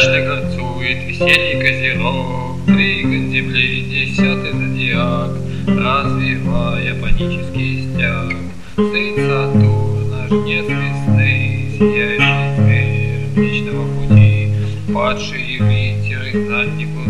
Мрачно горцует весенний козерог, прыган земли 10-й зодиак, развивая панический стяг. Сын Сатурна, жнец весны, сияющий зверь Млечного пути, падший ветер, изгнанник